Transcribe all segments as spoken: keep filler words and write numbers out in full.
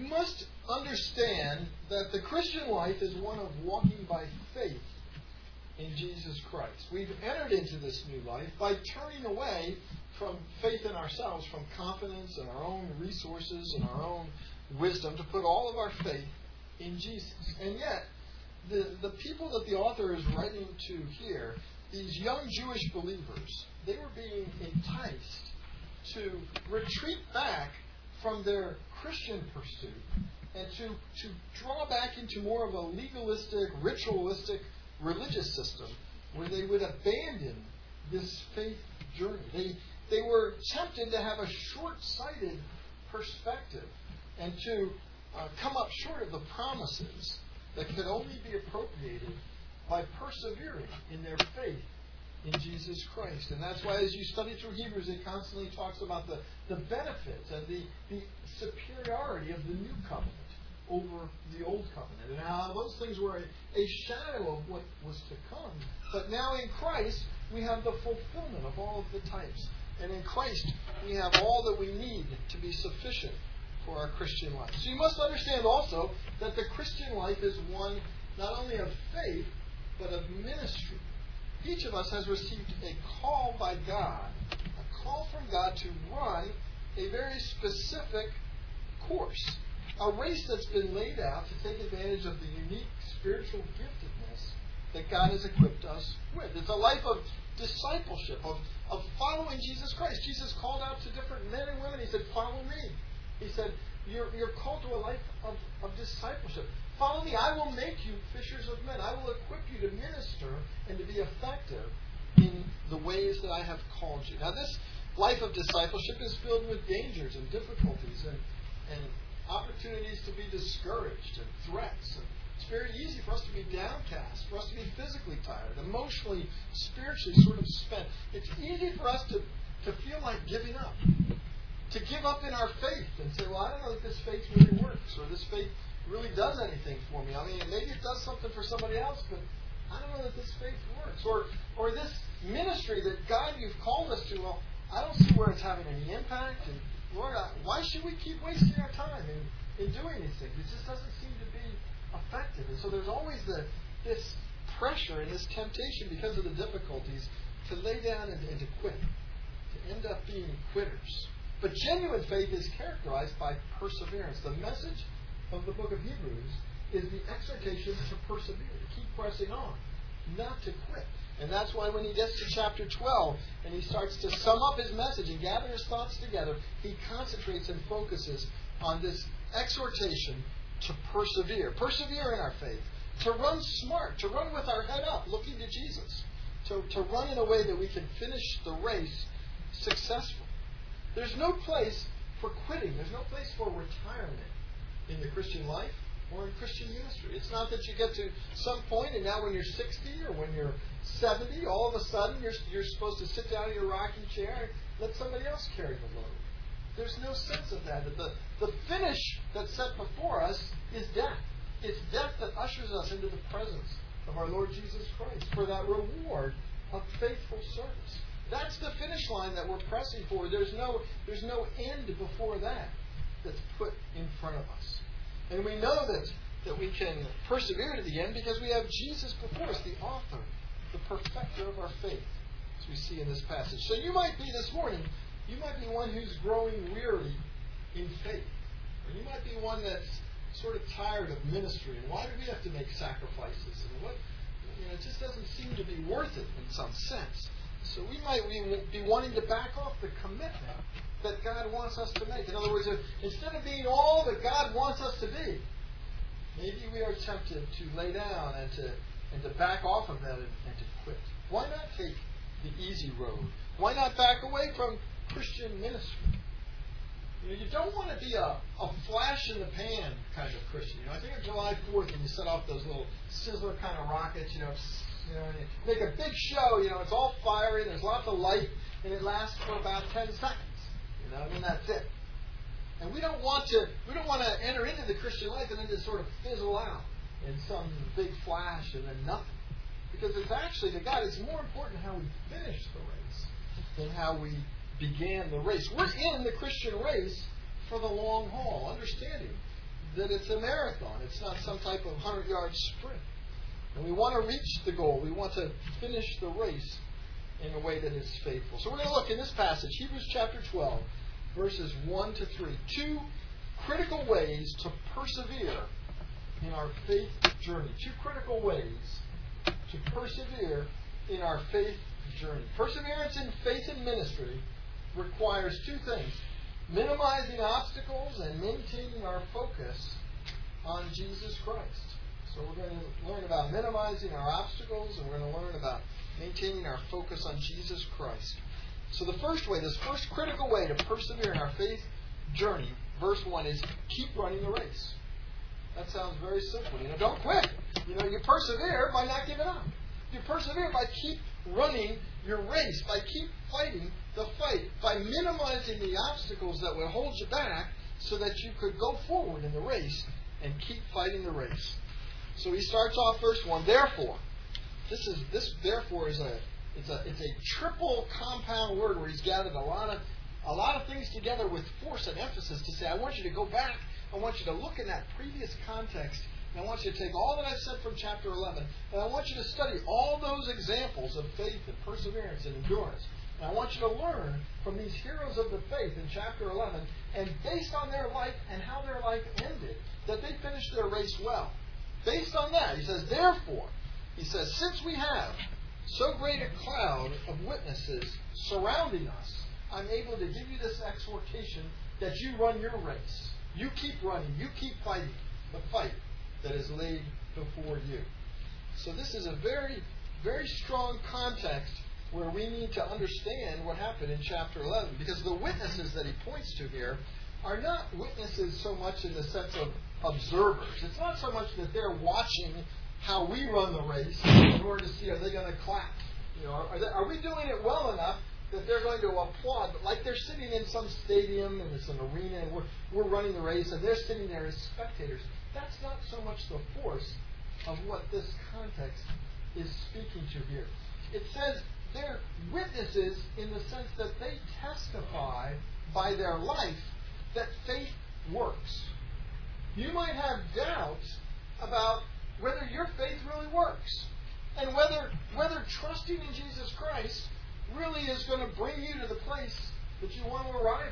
must understand that the Christian life is one of walking by faith in Jesus Christ. We've entered into this new life by turning away from faith in ourselves, from confidence in our own resources and our own wisdom, to put all of our faith in Jesus. And yet, the, the people that the author is writing to here, these young Jewish believers, they were being enticed to retreat back from their Christian pursuit and to, to draw back into more of a legalistic, ritualistic, religious system where they would abandon this faith journey. They, they were tempted to have a short-sighted perspective and to uh, come up short of the promises that could only be appropriated by persevering in their faith in Jesus Christ. And that's why as you study through Hebrews, it constantly talks about the, the benefits and the, the superiority of the new covenant over the old covenant, and how those things were a, a shadow of what was to come. But now in Christ, we have the fulfillment of all of the types. And in Christ, we have all that we need to be sufficient for our Christian life. So you must understand also that the Christian life is one not only of faith, but of ministry. Each of us has received a call by God, a call from God to run a very specific course. A race that's been laid out to take advantage of the unique spiritual giftedness that God has equipped us with. It's a life of discipleship, of, of following Jesus Christ. Jesus called out to different men and women. He said, follow me. He said, you're, you're called to a life of, of discipleship. Follow me. I will make you fishers of men. I will equip you to minister and to be effective in the ways that I have called you. Now, this life of discipleship is filled with dangers and difficulties and, and opportunities to be discouraged and threats. And it's very easy for us to be downcast, for us to be physically tired, emotionally, spiritually sort of spent. It's easy for us to, to feel like giving up, to give up in our faith and say, well, I don't know if this faith really works or this faith really does anything for me. I mean, maybe it does something for somebody else, but I don't know that this faith works. Or, or this ministry that, God, you've called us to, well, I don't see where it's having any impact. And Lord, why should we keep wasting our time in, in doing these things? It just doesn't seem to be effective. And so there's always the, this pressure and this temptation because of the difficulties to lay down and, and to quit, to end up being quitters. But genuine faith is characterized by perseverance. The message of the book of Hebrews is the exhortation to persevere, to keep pressing on, not to quit. And that's why when he gets to chapter twelve and he starts to sum up his message and gather his thoughts together, he concentrates and focuses on this exhortation to persevere. Persevere in our faith. To run smart. To run with our head up, looking to Jesus. To, to run in a way that we can finish the race successfully. There's no place for quitting. There's no place for retirement in the Christian life or in Christian ministry. It's not that you get to some point and now when you're sixty or when you're seventy, all of a sudden you're, you're supposed to sit down in your rocking chair and let somebody else carry the load. There's no sense of that. The, the finish that's set before us is death. It's death that ushers us into the presence of our Lord Jesus Christ for that reward of faithful service. That's the finish line that we're pressing for. There's no, there's no end before that that's put in front of us. And we know that, that we can persevere to the end because we have Jesus before us, the author, the perfecter of our faith, as we see in this passage. So you might be this morning, you might be one who's growing weary in faith. Or you might be one that's sort of tired of ministry. And why do we have to make sacrifices? And what, you know, it just doesn't seem to be worth it in some sense. So we might be wanting to back off the commitment that God wants us to make. In other words, if, instead of being all that God wants us to be, maybe we are tempted to lay down and to and to back off of that and, and to quit. Why not take the easy road? Why not back away from Christian ministry? You know, you don't want to be a, a flash in the pan kind of Christian. You know, I think on July fourth when you set off those little sizzler kind of rockets, you know, you know, and you make a big show, you know, it's all fiery, there's lots of light, and it lasts for about ten seconds. You know, I mean, that's it. And we don't want to we don't want to enter into the Christian life and then just sort of fizzle out in some big flash and then nothing. Because it's actually, to God, it's more important how we finish the race than how we began the race. We're in the Christian race for the long haul, understanding that it's a marathon. It's not some type of hundred-yard sprint. And we want to reach the goal. We want to finish the race in a way that is faithful. So we're going to look in this passage, Hebrews chapter twelve, verses one to three. Two critical ways to persevere in our faith journey. Two critical ways to persevere in our faith journey. Perseverance in faith and ministry requires two things: minimizing obstacles and maintaining our focus on Jesus Christ. So we're going to learn about minimizing our obstacles, and we're going to learn about maintaining our focus on Jesus Christ. So the first way, this first critical way to persevere in our faith journey, verse one, is keep running the race. That sounds very simple. You know, don't quit. You know, you persevere by not giving up. You persevere by keep running your race, by keep fighting the fight, by minimizing the obstacles that will hold you back so that you could go forward in the race and keep fighting the race. So he starts off verse one, therefore. This is this therefore is a it's a it's a triple compound word where he's gathered a lot of a lot of things together with force and emphasis to say, I want you to go back, I want you to look in that previous context, and I want you to take all that I've said from chapter eleven, and I want you to study all those examples of faith and perseverance and endurance. And I want you to learn from these heroes of the faith in chapter eleven, and based on their life and how their life ended, that they finished their race well. Based on that, he says, therefore, he says, since we have so great a cloud of witnesses surrounding us, I'm able to give you this exhortation that you run your race. You keep running. You keep fighting the fight that is laid before you. So this is a very, very strong context where we need to understand what happened in chapter eleven. Because the witnesses that he points to here are not witnesses so much in the sense of observers. It's not so much that they're watching how we run the race in order to see, are they going to clap? You know, are, they, are we doing it well enough that they're going to applaud? But like they're sitting in some stadium and it's an arena and we're, we're running the race and they're sitting there as spectators. That's not so much the force of what this context is speaking to here. It says they're witnesses in the sense that they testify by their life that faith works. You might have doubts about whether your faith really works and whether whether trusting in Jesus Christ really is going to bring you to the place that you want to arrive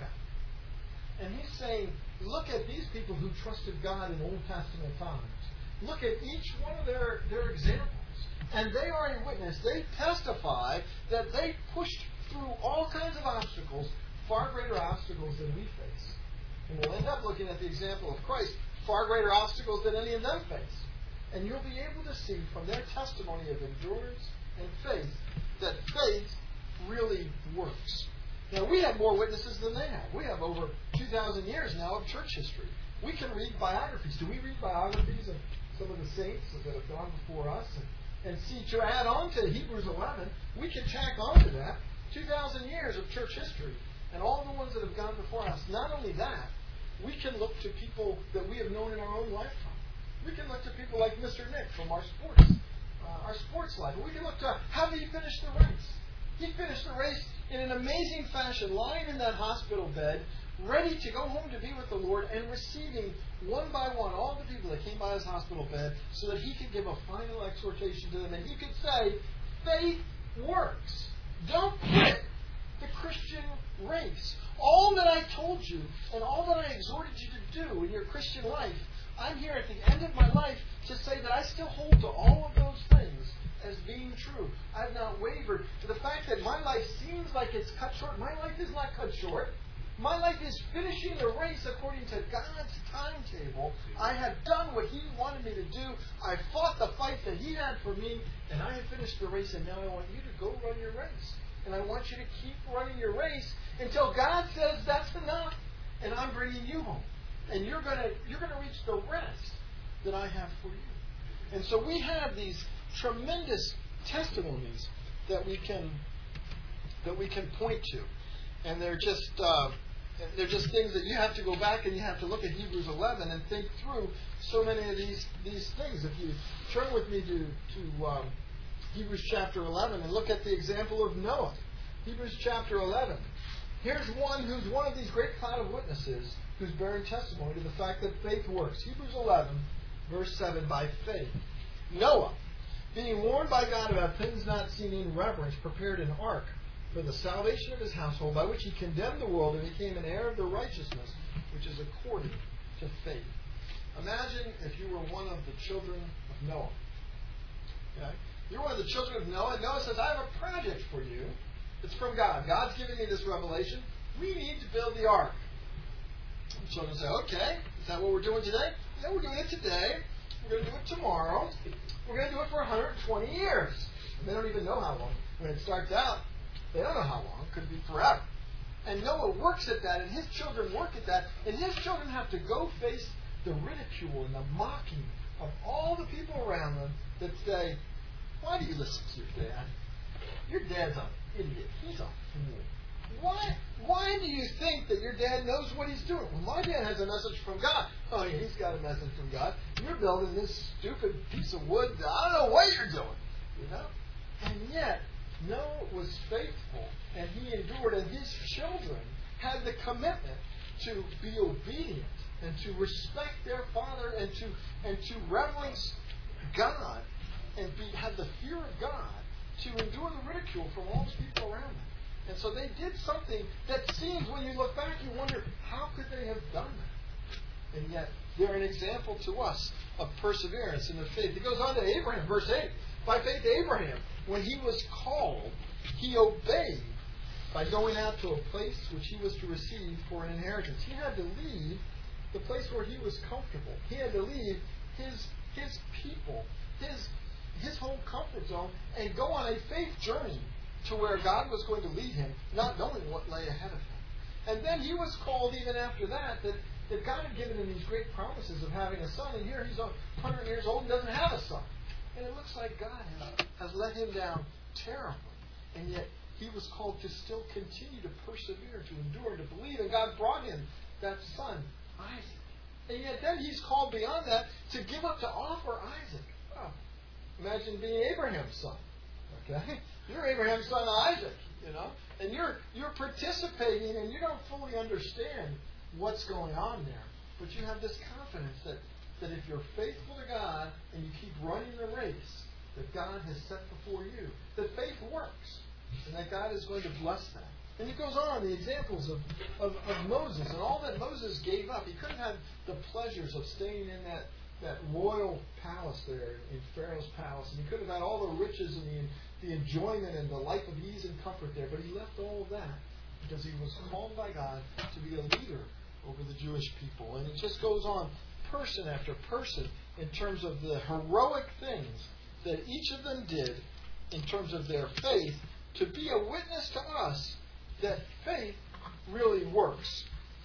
at. And he's saying, look at these people who trusted God in Old Testament times. Look at each one of their, their examples. And they are a witness. They testify that they pushed through all kinds of obstacles, far greater obstacles than we face. And we'll end up looking at the example of Christ, far greater obstacles than any of them face. And you'll be able to see from their testimony of endurance and faith that faith really works. Now, we have more witnesses than they have. We have over two thousand years now of church history. We can read biographies. Do we read biographies of some of the saints that have gone before us? And, and see, to add on to Hebrews eleven, we can tack on to that two thousand years of church history and all the ones that have gone before us. Not only that, we can look to people that we have known in our own lifetime. We can look to people like Mister Nick from our sports, uh, our sports life. We can look to how did he finish the race? He finished the race in an amazing fashion, lying in that hospital bed, ready to go home to be with the Lord and receiving one by one all the people that came by his hospital bed so that he could give a final exhortation to them. And he could say, faith works. Don't quit the Christian race. All that I told you and all that I exhorted you to do in your Christian life, I'm here at the end of my life to say that I still hold to all of those things as being true. I've not wavered. To the fact that my life seems like it's cut short, my life is not cut short. My life is finishing the race according to God's timetable. I have done what He wanted me to do. I fought the fight that He had for me, and I have finished the race, and now I want you to go run your race. And I want you to keep running your race until God says that's enough, and I'm bringing you home. And you're going to you're going to reach the rest that I have for you. And so we have these tremendous testimonies that we can that we can point to, and they're just uh, they're just things that you have to go back and you have to look at Hebrews eleven and think through so many of these these things. If you turn with me to to um, Hebrews chapter eleven and look at the example of Noah, Hebrews chapter eleven. Here's one who's one of these great cloud of witnesses who's bearing testimony to the fact that faith works. Hebrews eleven, verse seven, by faith. Noah, being warned by God about things not seen in reverence, prepared an ark for the salvation of his household, by which he condemned the world and became an heir of the righteousness which is according to faith. Imagine if you were one of the children of Noah. Okay? You're one of the children of Noah, and Noah says, I have a project for you. It's from God. God's giving me this revelation. We need to build the ark. The children say, okay, is that what we're doing today? Yeah, we're doing it today. We're going to do it tomorrow. We're going to do it for one hundred twenty years. And they don't even know how long. When it starts out, they don't know how long. It could be forever. And Noah works at that, and his children work at that, and his children have to go face the ridicule and the mocking of all the people around them that say, why do you listen to your dad? Your dad's an idiot. He's a fool. Why, why do you think that your dad knows what he's doing? Well, my dad has a message from God. Oh, yeah, he's got a message from God. You're building this stupid piece of wood. I don't know what you're doing. You know? And yet, Noah was faithful, and he endured, and his children had the commitment to be obedient and to respect their father and to and to reverence God and be, have the fear of God to endure the ridicule from all the people around them. And so they did something that seems, when you look back, you wonder, how could they have done that? And yet, they're an example to us of perseverance in the faith. It goes on to Abraham, verse eight. By faith, Abraham, when he was called, he obeyed by going out to a place which he was to receive for an inheritance. He had to leave the place where he was comfortable. He had to leave his his people, his his whole comfort zone, and go on a faith journey to where God was going to lead him, not knowing what lay ahead of him. And then he was called even after that, that, that God had given him these great promises of having a son, and here he's one hundred years old and doesn't have a son. And it looks like God has, has let him down terribly. And yet he was called to still continue to persevere, to endure, to believe, and God brought him that son, Isaac. And yet then he's called beyond that to give up, to offer Isaac. Oh, imagine being Abraham's son. Okay? You're Abraham's son Isaac, you know, and you're you're participating, and you don't fully understand what's going on there, but you have this confidence that, that if you're faithful to God and you keep running the race that God has set before you, that faith works, and that God is going to bless that. And it goes on, the examples of, of, of Moses and all that Moses gave up. He couldn't have the pleasures of staying in that, that royal palace there in Pharaoh's palace, and he could have had all the riches and the the enjoyment and the life of ease and comfort there. But he left all of that because he was called by God to be a leader over the Jewish people. And it just goes on, person after person, in terms of the heroic things that each of them did in terms of their faith, to be a witness to us that faith really works.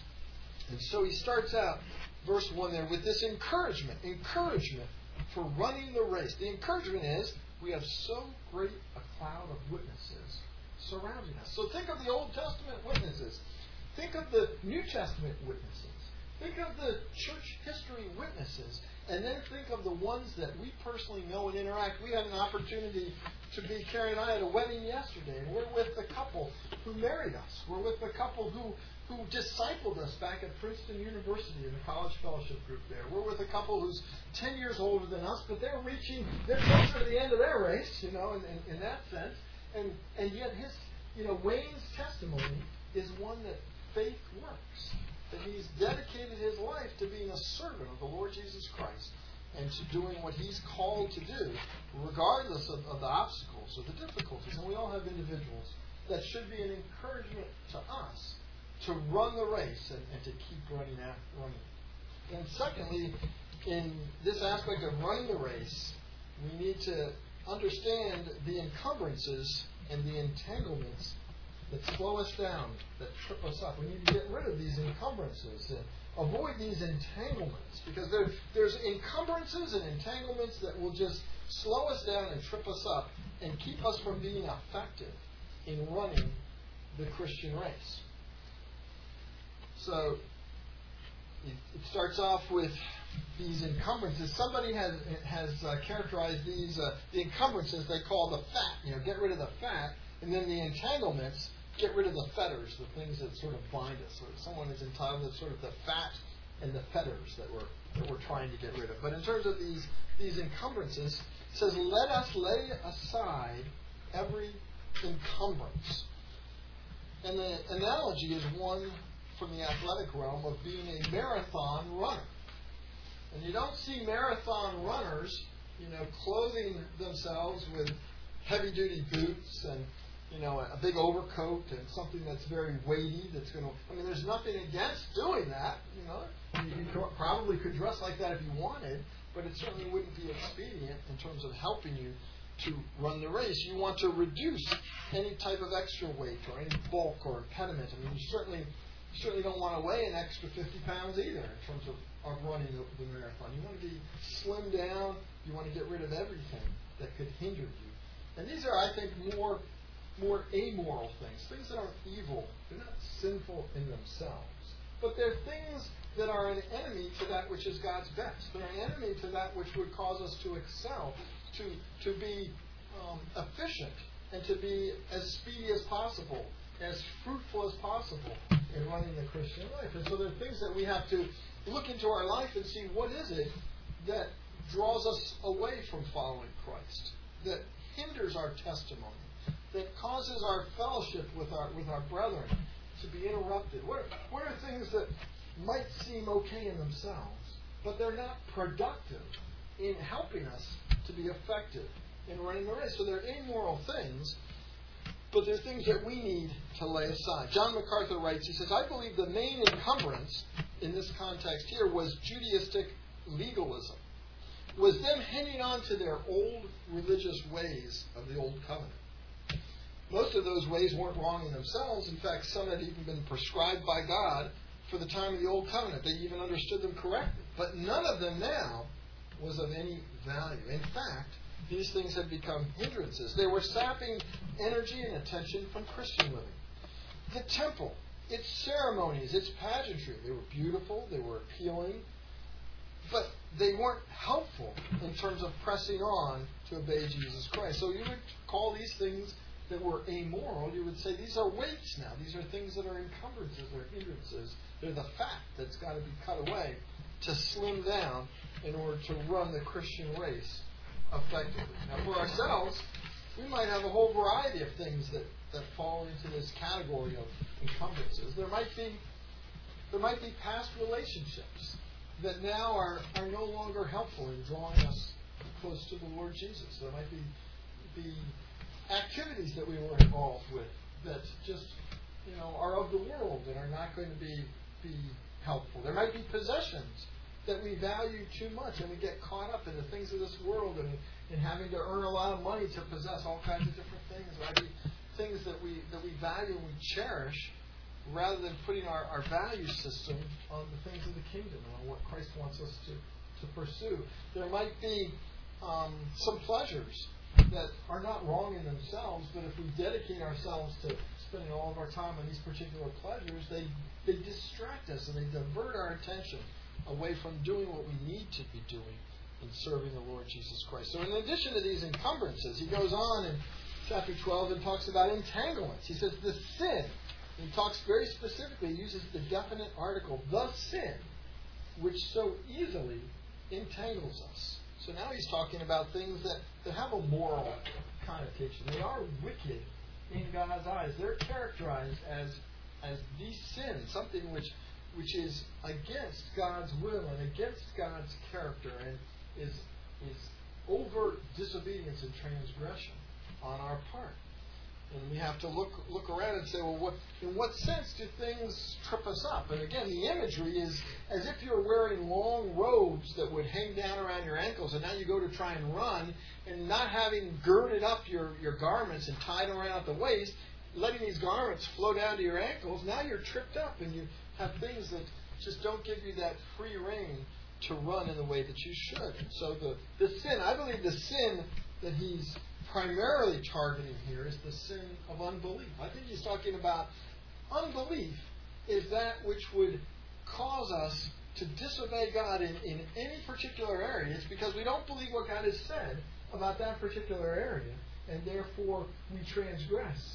And so he starts out, verse one there, with this encouragement. Encouragement for running the race. The encouragement is, we have so great a cloud of witnesses surrounding us. So think of the Old Testament witnesses. Think of the New Testament witnesses. Think of the church history witnesses. And then think of the ones that we personally know and interact. We had an opportunity to be, Carrie and I, at a wedding yesterday. And we're with the couple who married us. We're with the couple who who discipled us back at Princeton University in the college fellowship group there. We're with a couple who's ten years older than us, but they're reaching, they're closer to the end of their race, you know, in, in, in that sense. And and yet his, you know, Wayne's testimony is one that faith works. That he's dedicated his life to being a servant of the Lord Jesus Christ and to doing what he's called to do, regardless of, of the obstacles or the difficulties. And we all have individuals that should be an encouragement to us to run the race and, and to keep running after running. And secondly, in this aspect of running the race, we need to understand the encumbrances and the entanglements that slow us down, that trip us up. We need to get rid of these encumbrances and avoid these entanglements, because there, there's encumbrances and entanglements that will just slow us down and trip us up and keep us from being effective in running the Christian race. So it, it starts off with these encumbrances. Somebody has has uh, characterized these uh, the encumbrances they call the fat. You know, get rid of the fat, and then the entanglements get rid of the fetters, the things that sort of bind us. So someone is entitled to sort of the fat and the fetters that we're that we're trying to get rid of. But in terms of these these encumbrances, it says, let us lay aside every encumbrance. And the analogy is one from the athletic realm of being a marathon runner. And you don't see marathon runners, you know, clothing themselves with heavy-duty boots and, you know, a big overcoat and something that's very weighty that's going to... I mean, there's nothing against doing that, you know. You, you probably could dress like that if you wanted, but it certainly wouldn't be expedient in terms of helping you to run the race. You want to reduce any type of extra weight or any bulk or impediment. I mean, you certainly, you certainly don't want to weigh an extra fifty pounds either in terms of, of running the, the marathon. You want to be slimmed down. You want to get rid of everything that could hinder you. And these are, I think, more more amoral things, things that aren't evil. They're not sinful in themselves. But they're things that are an enemy to that which is God's best. They're an enemy to that which would cause us to excel, to, to be um, efficient, and to be as speedy as possible, as fruitful as possible in running the Christian life. And so there are things that we have to look into our life and see what is it that draws us away from following Christ, that hinders our testimony, that causes our fellowship with our with our brethren to be interrupted. What are, what are things that might seem okay in themselves, but they're not productive in helping us to be effective in running the race? So they're amoral things, but they're things that we need to lay aside. John MacArthur writes, he says, I believe the main encumbrance in this context here was Judaistic legalism, was them hanging on to their old religious ways of the Old Covenant. Most of those ways weren't wrong in themselves. In fact, some had even been prescribed by God for the time of the Old Covenant. They even understood them correctly. But none of them now was of any value. In fact, these things had become hindrances. They were sapping energy and attention from Christian living. The temple, its ceremonies, its pageantry, they were beautiful, they were appealing, but they weren't helpful in terms of pressing on to obey Jesus Christ. So you would call these things that were amoral, you would say these are weights now. These are things that are encumbrances, they're hindrances. They're the fat that's got to be cut away to slim down in order to run the Christian race effectively. Now, for ourselves, we might have a whole variety of things that, that fall into this category of encumbrances. There might be there might be past relationships that now are, are no longer helpful in drawing us close to the Lord Jesus. There might be be activities that we were involved with that just, you know, are of the world and are not going to be be helpful. There might be possessions that we value too much and we get caught up in the things of this world and in having to earn a lot of money to possess all kinds of different things. There might be things that we that we value and we cherish rather than putting our, our value system on the things of the kingdom and on what Christ wants us to, to pursue. There might be um, some pleasures that are not wrong in themselves, but if we dedicate ourselves to spending all of our time on these particular pleasures, they, they distract us and they divert our attention away from doing what we need to be doing in serving the Lord Jesus Christ. So in addition to these encumbrances, he goes on in chapter twelve and talks about entanglements. He says the sin, he talks very specifically, he uses the definite article, the sin, which so easily entangles us. So now he's talking about things that, that have a moral connotation. They are wicked in God's eyes. They're characterized as as the sin, something which which is against God's will and against God's character and is is overt disobedience and transgression on our part. And we have to look look around and say, well, what in what sense do things trip us up? And again, the imagery is as if you're wearing long robes that would hang down around your ankles, and now you go to try and run, and not having girded up your, your garments and tied them around at the waist, letting these garments flow down to your ankles, now you're tripped up, and you have things that just don't give you that free rein to run in the way that you should. So the, the sin, I believe the sin that he's primarily targeting here is the sin of unbelief. I think he's talking about unbelief is that which would cause us to disobey God in, in any particular area. It's because we don't believe what God has said about that particular area, and therefore we transgress and,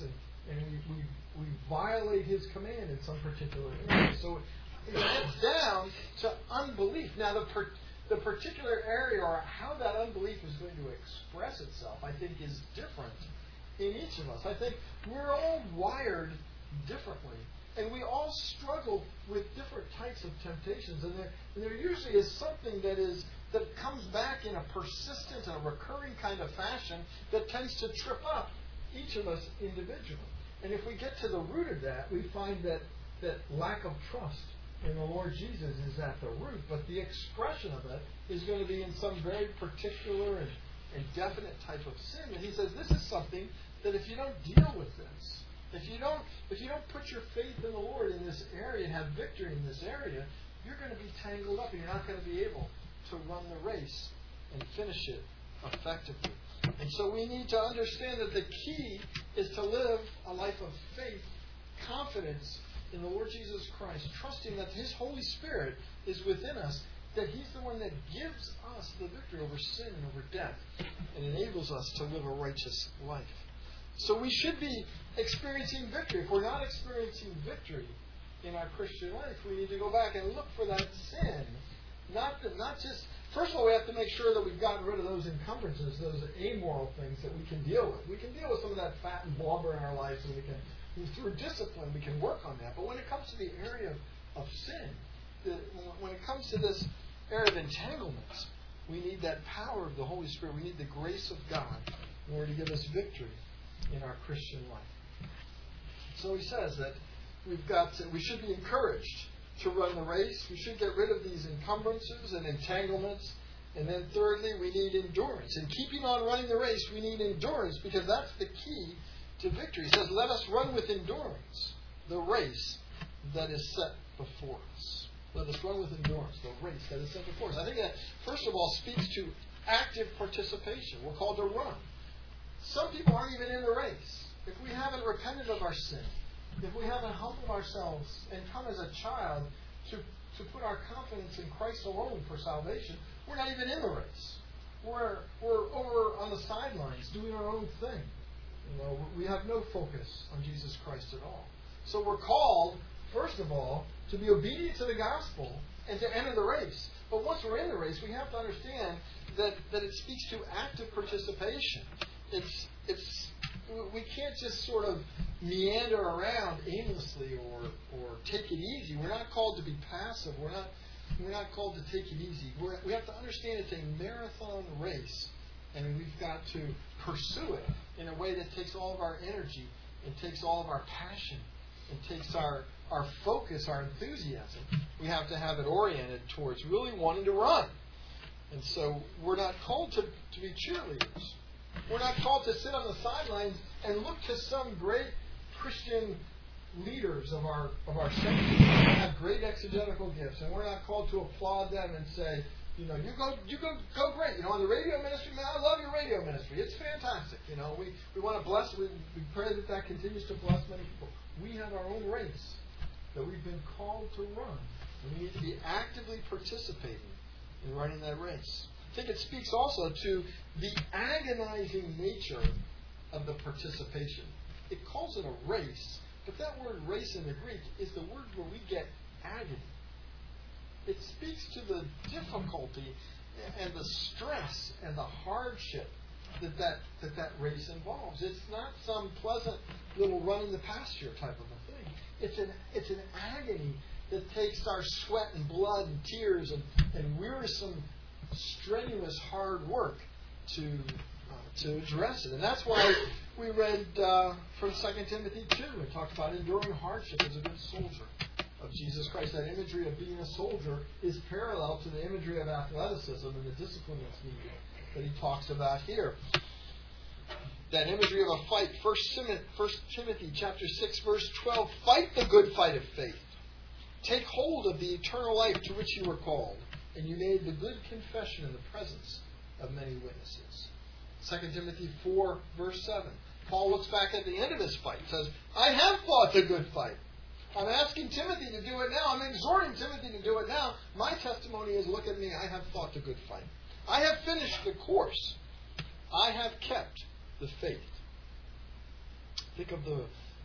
and we, we, we violate His command in some particular area. So it gets down to unbelief. Now, the per, the particular area or how that unbelief is going to express itself, I think, is different in each of us. I think we're all wired differently. And we all struggle with different types of temptations. And there, and there usually is something that is that comes back in a persistent and a recurring kind of fashion that tends to trip up each of us individually. And if we get to the root of that, we find that, that lack of trust in the Lord Jesus is at the root. But the expression of it is going to be in some very particular and, and definite type of sin. And he says this is something that if you don't deal with this, If you don't if you don't put your faith in the Lord in this area and have victory in this area, you're going to be tangled up and you're not going to be able to run the race and finish it effectively. And so we need to understand that the key is to live a life of faith, confidence in the Lord Jesus Christ, trusting that His Holy Spirit is within us, that He's the one that gives us the victory over sin and over death and enables us to live a righteous life. So we should be experiencing victory. If we're not experiencing victory in our Christian life, we need to go back and look for that sin. Not that, not just, first of all, we have to make sure that we've gotten rid of those encumbrances, those amoral things that we can deal with. We can deal with some of that fat and blubber in our lives, and we can, through discipline, we can work on that. But when it comes to the area of, of sin, the, when it comes to this area of entanglements, we need that power of the Holy Spirit. We need the grace of God in order to give us victory in our Christian life. So he says that we've got to, we should be encouraged to run the race. We should get rid of these encumbrances and entanglements. And then thirdly, we need endurance. In keeping on running the race, we need endurance because that's the key to victory. He says, let us run with endurance the race that is set before us. Let us run with endurance the race that is set before us. I think that, first of all, speaks to active participation. We're called to run. Some people aren't even in the race. If we haven't repented of our sin, if we haven't humbled ourselves and come as a child to, to put our confidence in Christ alone for salvation, we're not even in the race. We're, we're over on the sidelines doing our own thing. You know, we have no focus on Jesus Christ at all. So we're called, first of all, to be obedient to the gospel and to enter the race. But once we're in the race, we have to understand that, that it speaks to active participation. It's it's we can't just sort of meander around aimlessly or or take it easy. We're not called to be passive. We're not we're not called to take it easy. We're, we have to understand it's a marathon race, and we've got to pursue it in a way that takes all of our energy and takes all of our passion and takes our our focus, our enthusiasm. We have to have it oriented towards really wanting to run. And so we're not called to, to be cheerleaders. We're not called to sit on the sidelines and look to some great Christian leaders of our of our century who have great exegetical gifts, and we're not called to applaud them and say, you know, you go, you go, go great. You know, on the radio ministry, man, I love your radio ministry. It's fantastic. You know, we, we want to bless. We, we pray that that continues to bless many people. We have our own race that we've been called to run, and we need to be actively participating in running that race. I think it speaks also to the agonizing nature of the participation. It calls it a race, but that word race in the Greek is the word where we get agony. It speaks to the difficulty and the stress and the hardship that that, that that race involves. It's not some pleasant little run in the pasture type of a thing. It's an, it's an agony that takes our sweat and blood and tears and, and wearisome, strenuous, hard work to uh, to address it. And that's why we read uh, from Second Timothy two and talked about enduring hardship as a good soldier of Jesus Christ. That imagery of being a soldier is parallel to the imagery of athleticism and the discipline that's needed that he talks about here. That imagery of a fight. First Timothy chapter six, verse twelve. Fight the good fight of faith. Take hold of the eternal life to which you were called, and you made the good confession in the presence of many witnesses. Second Timothy four, verse seven. Paul looks back at the end of his fight and says, I have fought the good fight. I'm asking Timothy to do it now. I'm exhorting Timothy to do it now. My testimony is, look at me. I have fought the good fight. I have finished the course. I have kept the faith. Think of the,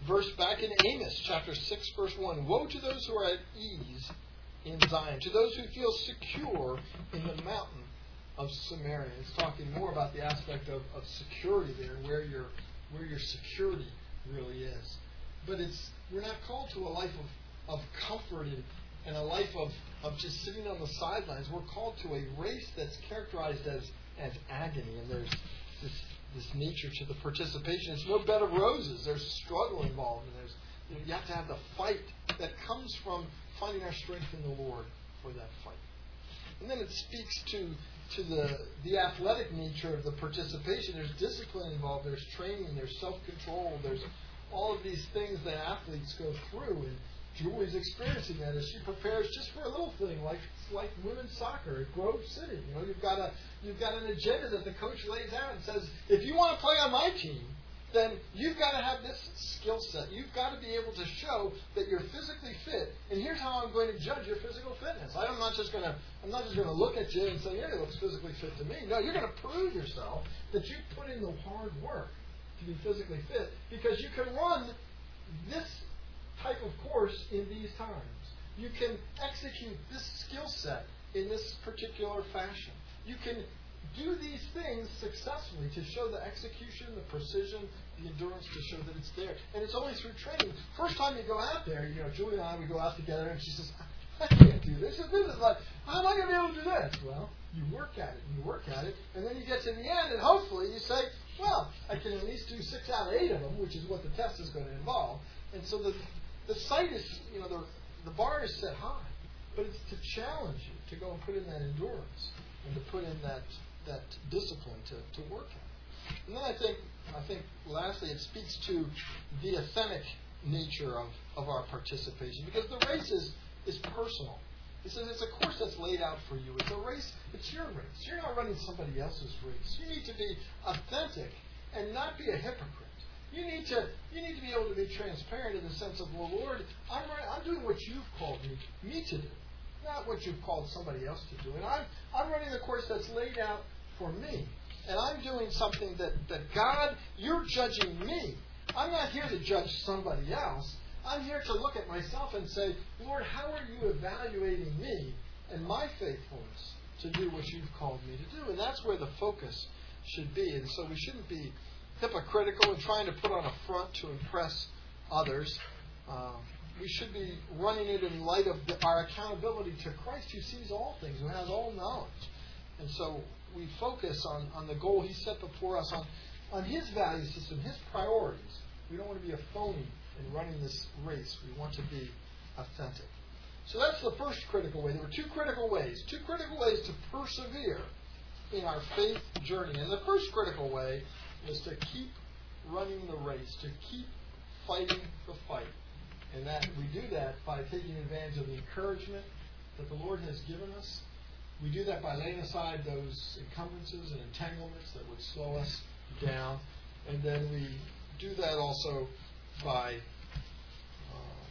verse back in Amos chapter six, verse one. Woe to those who are at ease in Zion, to those who feel secure in the mountain of Samaria. It's talking more about the aspect of, of security there, where your where your security really is. But it's we're not called to a life of, of comfort and, and a life of, of just sitting on the sidelines. We're called to a race that's characterized as, as agony, and there's this this nature to the participation. It's no bed of roses. There's struggle involved, and there's you, know, you have to have the fight that comes from finding our strength in the Lord for that fight. And then it speaks to to the the athletic nature of the participation. There's discipline involved. There's training. There's self-control. There's all of these things that athletes go through. And Julie's experiencing that as she prepares just for a little thing like like women's soccer at Grove City. You know, you've got a you've got an agenda that the coach lays out and says, if you want to play on my team, then you've got to have this skill set. You've got to be able to show that you're physically fit. And here's how I'm going to judge your physical fitness. I'm not just going to I'm not just going to look at you and say, yeah, it looks physically fit to me. No, you're going to prove yourself that you put in the hard work to be physically fit, because you can run this type of course in these times. You can execute this skill set in this particular fashion. You can do these things successfully to show the execution, the precision, the endurance, to show that it's there. And it's only through training. First time you go out there, you know, Julie and I, we go out together, and she says, I can't do this. This is like, how am I going to be able to do this? Well, you work at it, and you work at it, and then you get to the end, and hopefully you say, well, I can at least do six out of eight of them, which is what the test is going to involve. And so the the sight is, you know, the the bar is set high, but it's to challenge you to go and put in that endurance and to put in that that discipline to, to work at. And then I think I think lastly it speaks to the authentic nature of, of our participation, because the race is, is personal. He says it's a course that's laid out for you. It's a race. It's your race. You're not running somebody else's race. You need to be authentic and not be a hypocrite. You need to you need to be able to be transparent in the sense of, well, Lord, I'm running, I'm doing what you've called me me to do, not what you've called somebody else to do. And I'm I'm running the course that's laid out for me, and I'm doing something that that God, you're judging me. I'm not here to judge somebody else. I'm here to look at myself and say, Lord, how are you evaluating me and my faithfulness to do what you've called me to do? And that's where the focus should be. And so we shouldn't be hypocritical and trying to put on a front to impress others. Um, we should be running it in light of the, our accountability to Christ, who sees all things, who has all knowledge. And so we focus on, on the goal He set before us, on, on His value system, His priorities. We don't want to be a phony in running this race. We want to be authentic. So that's the first critical way. There were two critical ways. Two critical ways to persevere in our faith journey. And the first critical way is to keep running the race, to keep fighting the fight. And that we do that by taking advantage of the encouragement that the Lord has given us. We do that by laying aside those encumbrances and entanglements that would slow us down. And then we do that also by um,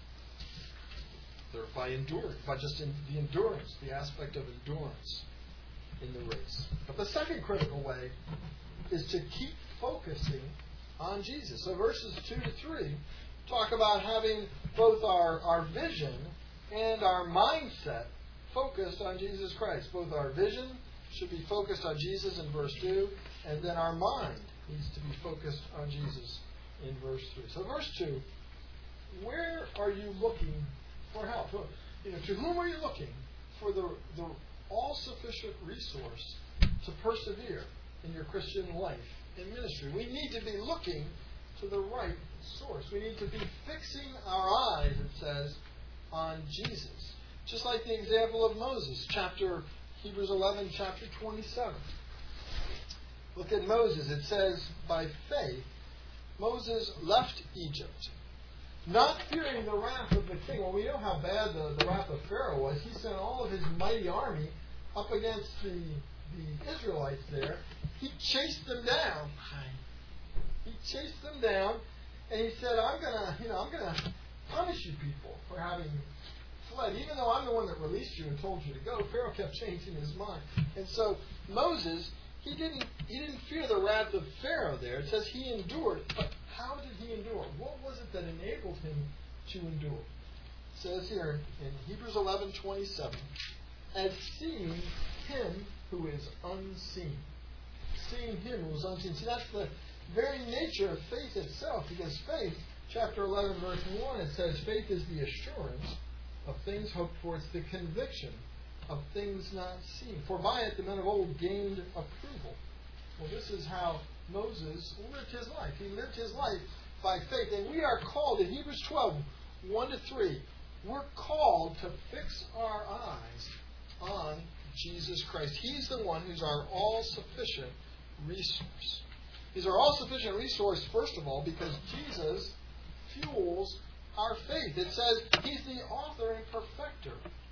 by enduring, by just in the endurance, the aspect of endurance in the race. But the second critical way is to keep focusing on Jesus. So verses two to three talk about having both our, our vision and our mindset focused on Jesus Christ. Both our vision should be focused on Jesus in verse two, and then our mind needs to be focused on Jesus in verse three. So verse two, where are you looking for help? You know, to whom are you looking for the, the all-sufficient resource to persevere in your Christian life and ministry? We need to be looking to the right source. We need to be fixing our eyes, it says, on Jesus. Just like the example of Moses, chapter Hebrews eleven, chapter twenty-seven. Look at Moses. It says, by faith, Moses left Egypt, not fearing the wrath of the king. Well, we know how bad the, the wrath of Pharaoh was. He sent all of his mighty army up against the, the Israelites there. He chased them down. He chased them down, and he said, I'm gonna, you know, I'm gonna punish you people for having fled. Even though I'm the one that released you and told you to go, Pharaoh kept changing his mind. And so Moses, he didn't he didn't fear the wrath of Pharaoh there. It says he endured. But How did he endure? What was it that enabled him to endure? It says here in Hebrews eleven twenty-seven, as seeing him who is unseen. Seeing him who is unseen. See, that's the very nature of faith itself, because faith, chapter eleven, verse one, it says, faith is the assurance of things hoped for. It's the conviction of things not seen. For by it the men of old gained approval. Well, this is how Moses lived his life. He lived his life by faith. And we are called, in Hebrews twelve, one to three, we're called to fix our eyes on Jesus Christ. He's the one who's our all-sufficient resource. He's our all-sufficient resource, first of all, because Jesus fuels our faith. It says he's the author and perfecter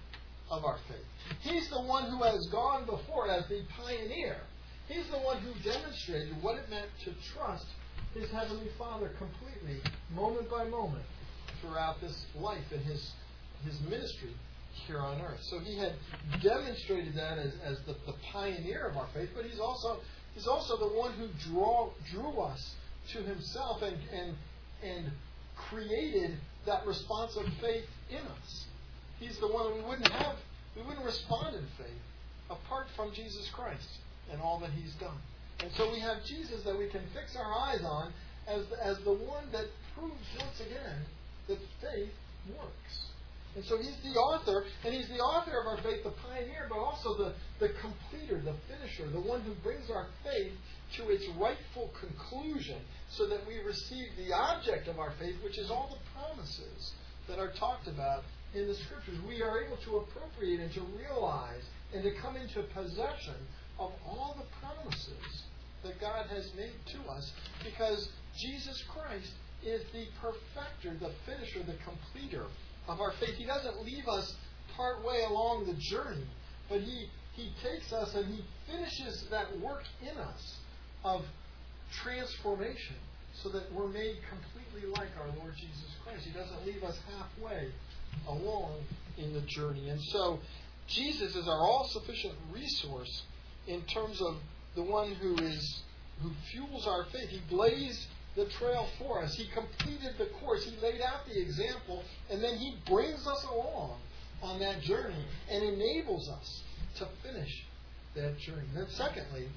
of our faith. He's the one who has gone before as the pioneer. He's the one who demonstrated what it meant to trust his Heavenly Father completely, moment by moment, throughout this life and his his ministry here on earth. So he had demonstrated that as, as the, the pioneer of our faith, but he's also he's also the one who draw, drew us to himself and, and and created that response of faith in us. He's the one we wouldn't have, we wouldn't respond in faith apart from Jesus Christ and all that he's done. And so we have Jesus that we can fix our eyes on as the, as the one that proves once again that faith works. And so he's the author, and he's the author of our faith, the pioneer, but also the, the completer, the finisher, the one who brings our faith to its rightful conclusion so that we receive the object of our faith, which is all the promises that are talked about in the Scriptures. We are able to appropriate and to realize and to come into possession of all the promises that God has made to us, because Jesus Christ is the perfecter, the finisher, the completer of our faith. He doesn't leave us part way along the journey, but He, he takes us and He finishes that work in us of transformation so that we're made completely like our Lord Jesus Christ. He doesn't leave us halfway along in the journey. And so Jesus is our all-sufficient resource in terms of the one who is who fuels our faith. He blazed the trail for us. He completed the course. He laid out the example, and then He brings us along on that journey and enables us to finish that journey. Then secondly,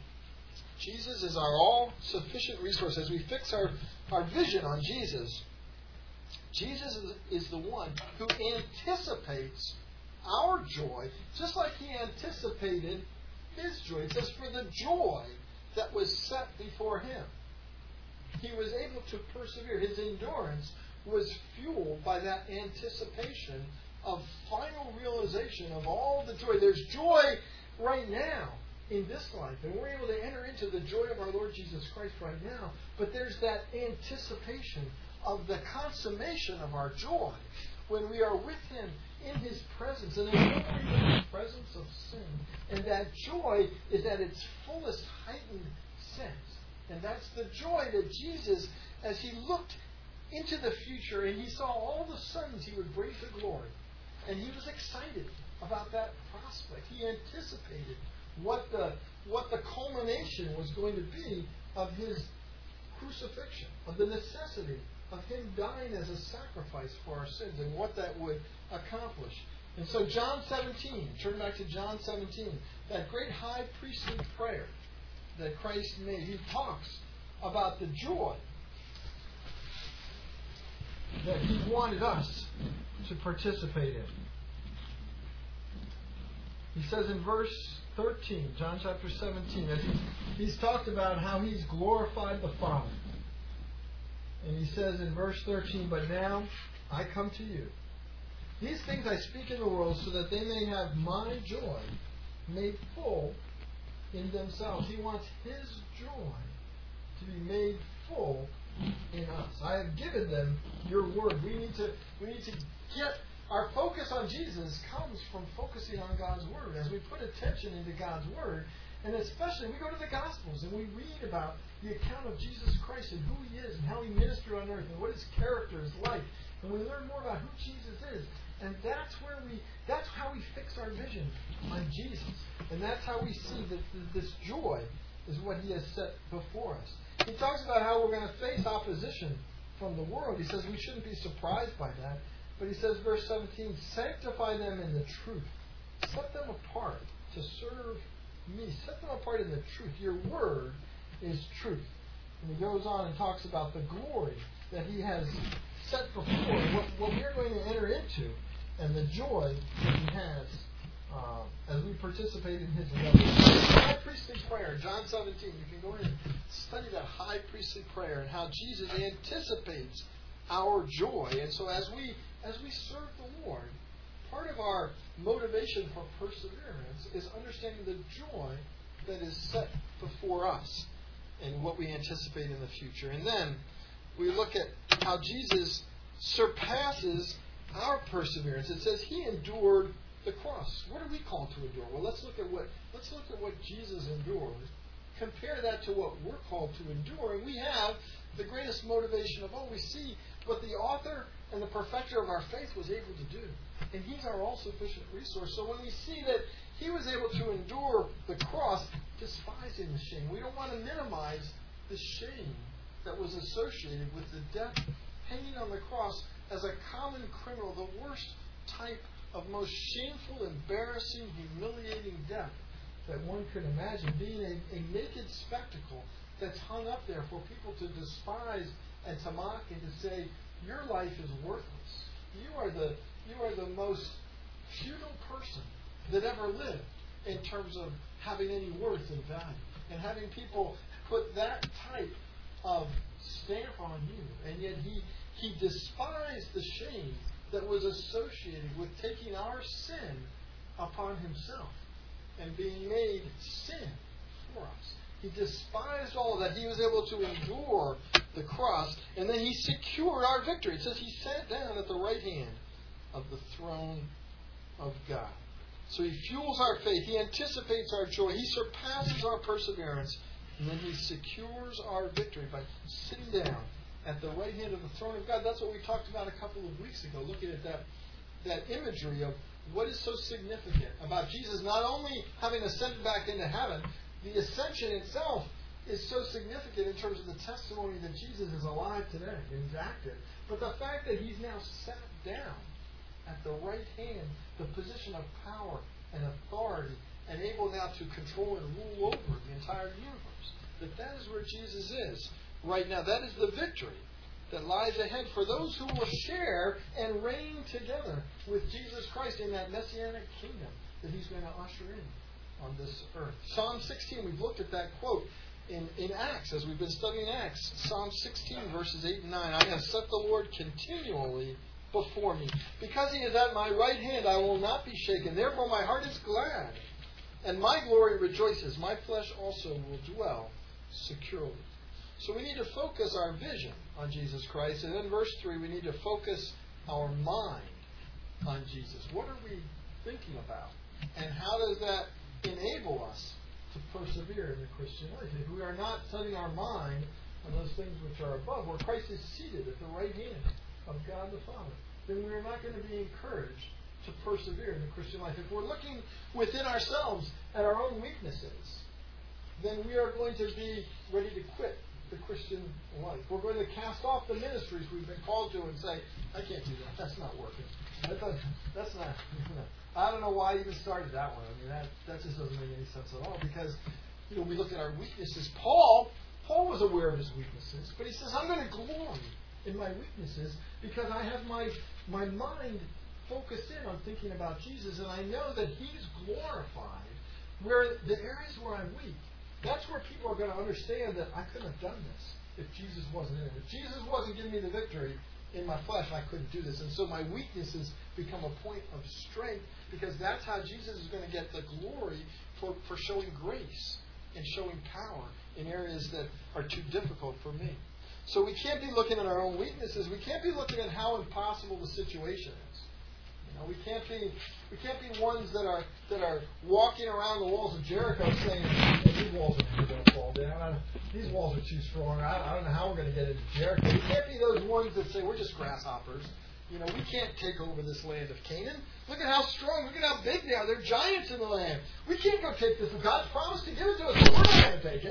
Jesus is our all-sufficient resource. As we fix our, our vision on Jesus, Jesus is, is the one who anticipates our joy, just like He anticipated His joy. It says, for the joy that was set before Him, He was able to persevere. His endurance was fueled by that anticipation of final realization of all the joy. There's joy right now in this life, and we're able to enter into the joy of our Lord Jesus Christ right now, but there's that anticipation of the consummation of our joy when we are with Him in His presence, and there's no longer in the presence of sin. And that joy is at its fullest heightened sense. And that's the joy that Jesus, as He looked into the future and He saw all the sons He would bring to glory, and He was excited about that prospect. He anticipated what the what the culmination was going to be of His crucifixion, of the necessity of Him dying as a sacrifice for our sins, and what that would accomplish. And so John seventeen, turn back to John seventeen, that great high priestly prayer that Christ made. He talks about the joy that He wanted us to participate in. He says in verse thirteen, John chapter seventeen, as he's, he's talked about how He's glorified the Father. And He says in verse thirteen, but now I come to you. These things I speak in the world so that they may have my joy made full in themselves. He wants His joy to be made full in us. I have given them your word. We need to we need to get our focus on Jesus comes from focusing on God's word. As we put attention into God's word, and especially we go to the Gospels and we read about the account of Jesus Christ and who He is and how He ministered on earth and what His character is like, and we learn more about who Jesus is. And that's where we that's how we fix our vision on Jesus. And that's how we see that this joy is what He has set before us. He talks about how we're going to face opposition from the world. He says we shouldn't be surprised by that. But he says, verse seventeen, sanctify them in the truth. Set them apart to serve me. Set them apart in the truth. Your word is truth. And he goes on and talks about the glory that he has set before, what, what we're going to enter into, and the joy that he has uh, as we participate in his love. High priestly prayer, John seventeen. You can go in and study that high priestly prayer and how Jesus anticipates our joy. And so as we as we serve the Lord, part of our motivation for perseverance is understanding the joy that is set before us and what we anticipate in the future. And then we look at how Jesus surpasses our perseverance. It says he endured the cross. What are we called to endure? Well, let's look at what let's look at what Jesus endured. Compare that to what we're called to endure, and we have the greatest motivation of all. We see what the author and the perfecter of our faith was able to do. And he's our all-sufficient resource. So when we see that he was able to endure the cross, despising the shame, we don't want to minimize the shame that was associated with the death hanging on the cross as a common criminal, the worst type of most shameful, embarrassing, humiliating death that one could imagine, being a, a naked spectacle that's hung up there for people to despise and to mock and to say, your life is worthless. You are the you are the most futile person that ever lived in terms of having any worth and value. And having people put that type of stamp on you. And yet he he despised the shame that was associated with taking our sin upon himself and being made sin for us. He despised all of that. He was able to endure the cross, and then he secured our victory. It says he sat down at the right hand of the throne of God. So he fuels our faith. He anticipates our joy. He surpasses our perseverance, and then he secures our victory by sitting down at the right hand of the throne of God. That's what we talked about a couple of weeks ago, looking at that, that imagery of what is so significant about Jesus not only having ascended back into heaven. The ascension itself is so significant in terms of the testimony that Jesus is alive today and he's active. But the fact that he's now sat down at the right hand, the position of power and authority, and able now to control and rule over the entire universe, that that is where Jesus is right now. That is the victory that lies ahead for those who will share and reign together with Jesus Christ in that messianic kingdom that he's going to usher in on this earth. Psalm sixteen, we've looked at that quote in, in Acts, as we've been studying Acts. Psalm sixteen, verses eight and nine. I have set the Lord continually before me. Because he is at my right hand, I will not be shaken. Therefore my heart is glad, and my glory rejoices. My flesh also will dwell securely. So we need to focus our vision on Jesus Christ. And then verse three, we need to focus our mind on Jesus. What are we thinking about? And how does that enable us to persevere in the Christian life? If we are not setting our mind on those things which are above, where Christ is seated at the right hand of God the Father, then we are not going to be encouraged to persevere in the Christian life. If we're looking within ourselves at our own weaknesses, then we are going to be ready to quit the Christian life. We're going to cast off the ministries we've been called to and say, I can't do that. That's not working. That doesn't, that's not... I don't know why I even started that one. I mean, that, that just doesn't make any sense at all, because, you know, we look at our weaknesses. Paul, Paul was aware of his weaknesses, but he says, I'm going to glory in my weaknesses because I have my, my mind focused in on thinking about Jesus, and I know that he's glorified where the areas where I'm weak. That's where people are going to understand that I couldn't have done this if Jesus wasn't in it. If Jesus wasn't giving me the victory in my flesh, I couldn't do this. And so my weaknesses become a point of strength, because that's how Jesus is going to get the glory for, for showing grace and showing power in areas that are too difficult for me. So we can't be looking at our own weaknesses. We can't be looking at how impossible the situation is. You know, we can't be we can't be ones that are that are walking around the walls of Jericho saying, hey, these walls are going to fall down. I, these walls are too strong. I, I don't know how we're going to get into Jericho. We can't be those ones that say, we're just grasshoppers. You know, we can't take over this land of Canaan. Look at how strong. Look at how big they are. They're giants in the land. We can't go take this. God's promised to give it to us, but we're not going to take it.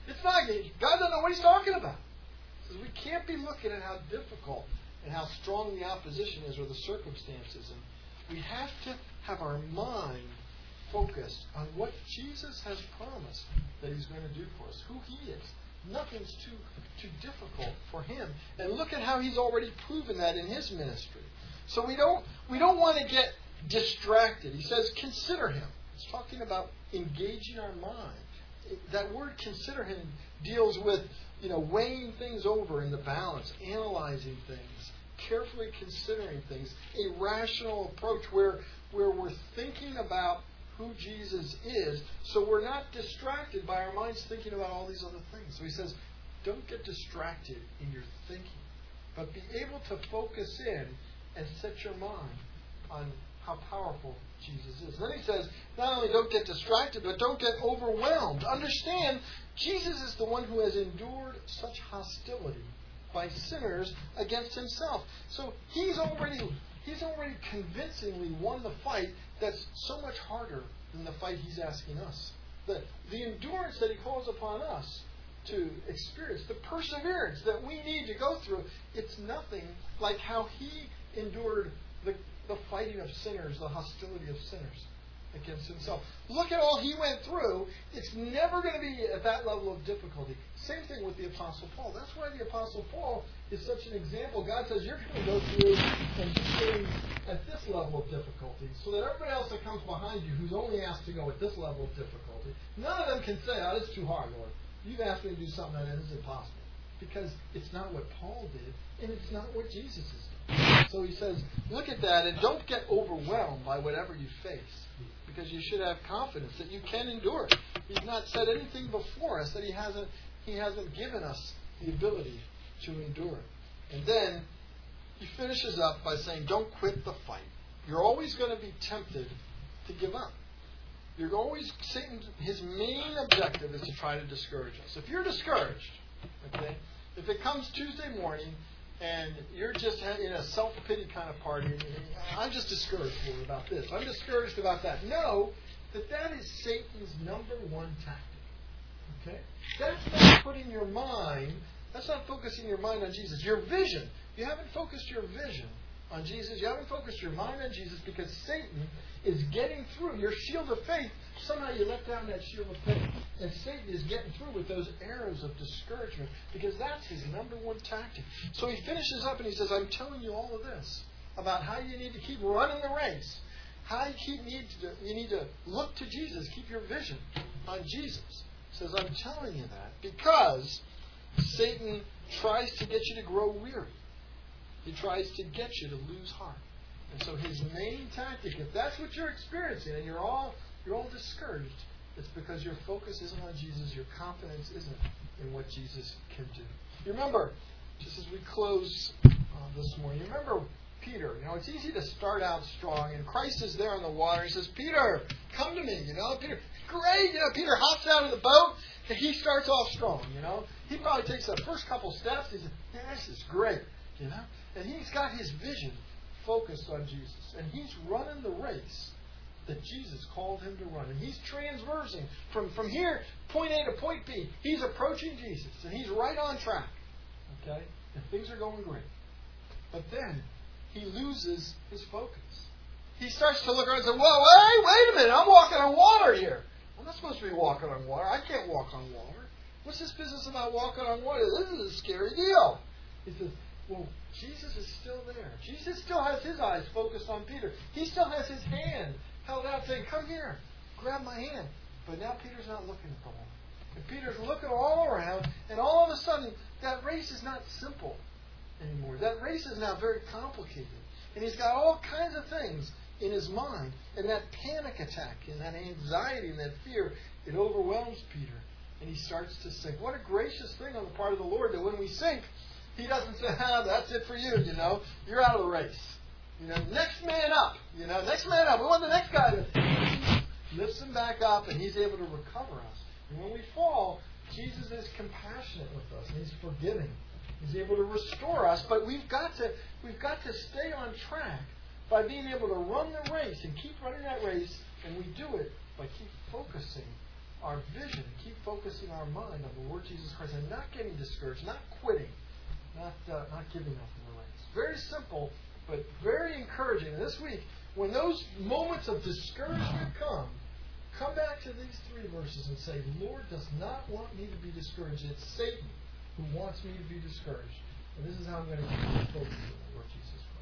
It's not, God doesn't know what he's talking about. He says we can't be looking at how difficult and how strong the opposition is or the circumstances. And we have to have our mind focused on what Jesus has promised that he's going to do for us, who he is. Nothing's too too difficult for him. And look at how he's already proven that in his ministry. So we don't we don't want to get distracted. He says, consider him. He's talking about engaging our mind. That word consider him deals with, you know, weighing things over in the balance, analyzing things, carefully considering things, a rational approach where where we're thinking about who Jesus is, so we're not distracted by our minds thinking about all these other things. So he says, don't get distracted in your thinking, but be able to focus in and set your mind on how powerful Jesus is. Then he says, not only don't get distracted, but don't get overwhelmed. Understand, Jesus is the one who has endured such hostility by sinners against himself. So he's already he's already convincingly won the fight that's so much harder than the fight he's asking us. The, the endurance that he calls upon us to experience, the perseverance that we need to go through, it's nothing like how he endured the, the fighting of sinners, the hostility of sinners against himself. Look at all he went through. It's never going to be at that level of difficulty. Same thing with the Apostle Paul. That's why the Apostle Paul is such an example. God says you're going to go through and do things at this level of difficulty so that everybody else that comes behind you who's only asked to go at this level of difficulty, none of them can say, oh, it's too hard, Lord. You've asked me to do something that is impossible. Because it's not what Paul did, and it's not what Jesus has done. So he says, look at that and don't get overwhelmed by whatever you face. Because you should have confidence that you can endure it. He's not said anything before us that he hasn't he hasn't given us the ability to endure it. And then he finishes up by saying, don't quit the fight. You're always going to be tempted to give up. You're always, Satan, his main objective is to try to discourage us. If you're discouraged, okay, if it comes Tuesday morning and you're just in a self-pity kind of party, and I'm just discouraged about this, I'm discouraged about that. Know that that is Satan's number one tactic. Okay? That's not putting your mind, that's not focusing your mind on Jesus. Your vision, you haven't focused your vision on Jesus. You haven't focused your mind on Jesus because Satan is getting through your shield of faith. Somehow you let down that shield of faith. And Satan is getting through with those arrows of discouragement because that's his number one tactic. So he finishes up and he says, I'm telling you all of this about how you need to keep running the race. How you keep need to you need to look to Jesus. Keep your vision on Jesus. He says, I'm telling you that because Satan tries to get you to grow weary. He tries to get you to lose heart. And so his main tactic, if that's what you're experiencing and you're all you're all discouraged, it's because your focus isn't on Jesus, your confidence isn't in what Jesus can do. You remember, just as we close uh, this morning, you remember Peter. You know, it's easy to start out strong, and Christ is there on the water. He says, Peter, come to me. You know, Peter, great. You know, Peter hops out of the boat, and he starts off strong. You know, he probably takes the first couple steps. He says, yeah, this is great. You know, and he's got his vision focused on Jesus, and he's running the race that Jesus called him to run. And he's transversing from, from here, point A to point B. He's approaching Jesus, and he's right on track. Okay? And things are going great. But then he loses his focus. He starts to look around and say, whoa, hey, wait a minute, I'm walking on water here. I'm not supposed to be walking on water. I can't walk on water. What's this business about walking on water? This is a scary deal. He says, well, Jesus is still there. Jesus still has his eyes focused on Peter. He still has his hand held out saying, come here, grab my hand. But now Peter's not looking at the water. And Peter's looking all around, and all of a sudden, that race is not simple anymore. That race is now very complicated. And he's got all kinds of things in his mind. And that panic attack and that anxiety and that fear, it overwhelms Peter. And he starts to sink. What a gracious thing on the part of the Lord that when we sink, he doesn't say, ah, that's it for you, you know. You're out of the race. You know, next man up. You know, next man up. We want the next guy to lifts him back up, and he's able to recover us. And when we fall, Jesus is compassionate with us, and he's forgiving. He's able to restore us, but we've got to we've got to stay on track by being able to run the race and keep running that race, and we do it by keep focusing our vision, keep focusing our mind on the Lord Jesus Christ, and not getting discouraged, not quitting, not uh, not giving up in the race. Very simple, but very encouraging. And this week, when those moments of discouragement come, come back to these three verses and say, Lord does not want me to be discouraged. It's Satan who wants me to be discouraged. And this is how I'm going to keep focused on the Lord Jesus Christ.